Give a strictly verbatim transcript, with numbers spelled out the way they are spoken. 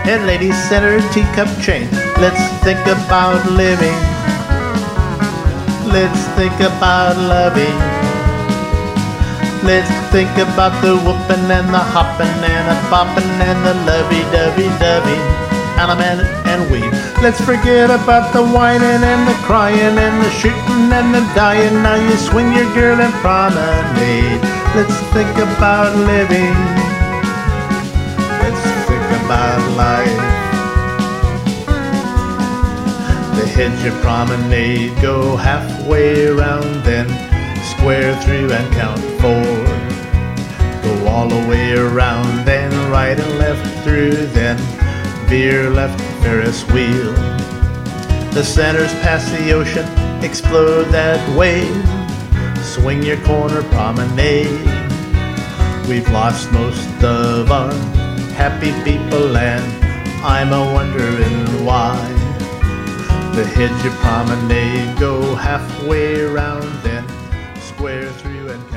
and Lady Center teacup chain. Let's think about living. Let's think about loving. Let's think about the whooping and the hopping and the bopping and the lovey-dovey-dovey, element and weave. Let's forget about the whining and the crying and the shooting and the dying. Now you swing your girl and promenade. Let's think about living. Let's think about life. The hedge of promenade, go halfway around, then square through and count four. Go all the way around, then right and left through, then veer left Ferris wheel. The center's past the ocean, explode that wave. Swing your corner promenade. We've lost most of our happy people, and I'm a wondering why. The hedge of promenade, go halfway around, then square through and